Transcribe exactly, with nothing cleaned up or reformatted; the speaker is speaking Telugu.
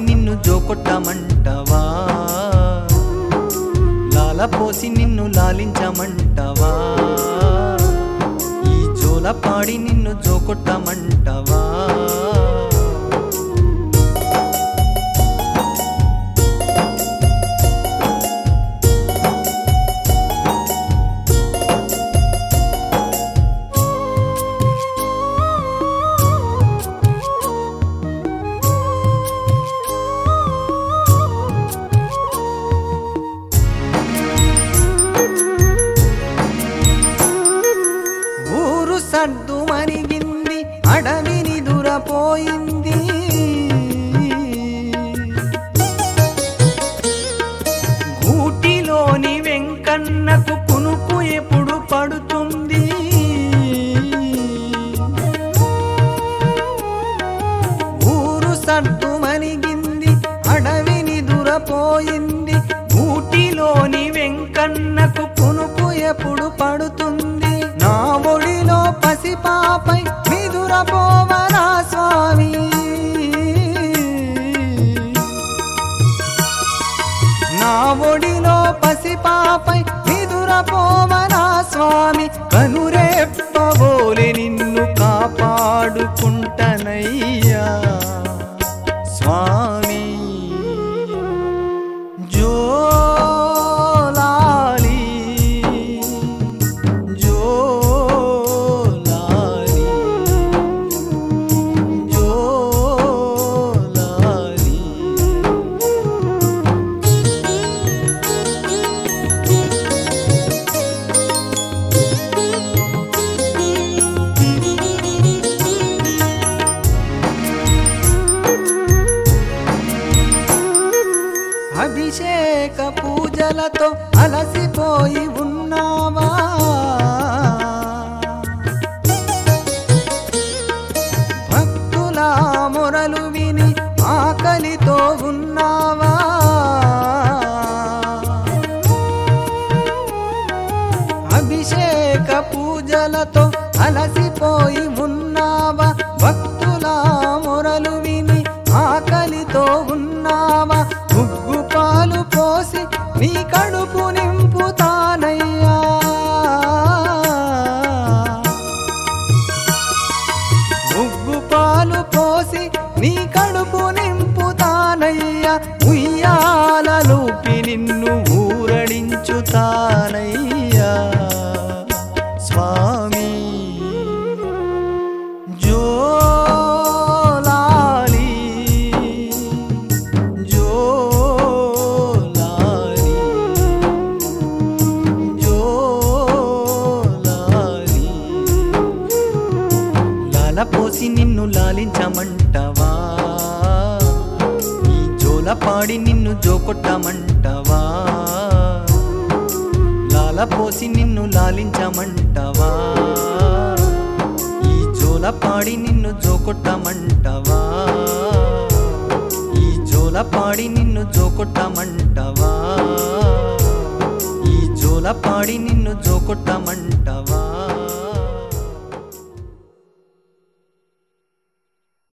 నిన్ను జోకొట్టమంటవా లాలపోసి నిన్ను లాలించమంటవా ఈ జోలపాడి నిన్ను జోకొట్టమంటవా సద్దు మరిగింది అడవిని దురపోయింది గూటిలోని వెంకన్నకు కునుకు ఎప్పుడు పడుతుంది ఊరు సద్దు మరిగింది అడవిని దురపోయింది గూటిలోని వెంకన్నకు కునుకు ఎప్పుడు పడుతుంది నా ఒడిలో పసిపాపై నిదురపోవరా స్వామి నా ఒడిలో పసిపాపై నిదురపోవరా స్వామి కనురెప్పబోలే నిన్ను కాపాడుకుంటనయ్యా స్వామి జో అభిషేక పూజలతో అలసిపోయి ఉన్నావా భక్తుల మొరలు విని ఆకలితో ఉన్నావా అభిషేక పూజలతో అలసిపోయి ఉన్నావా భక్తుల మొరలు విని ఆకలితో ఉన్నావా ఉగ్గు పాలు పోసి నీ కడుపు నింపుతానయ్యా ఉగ్గు పాలు పోసి నీ కడుపు నింపుతానయ్యా ఉయ్యాలలూపి నిన్ను ఊరడించుతానయ్యా స్వామి జో పోసి నిన్ను లాలించమంటవా ఈ జోలపాడి నిన్ను జోకొట్టమంటవా లాలపోసి నిన్ను లాలించమంటవా ఈ జోలపాడి నిన్ను జోకొట్టమంటవా ఈ జోలపాడి నిన్ను జోకొట్టమంటవా ఈ జోలపాడి నిన్ను జోకొట్టమంటవా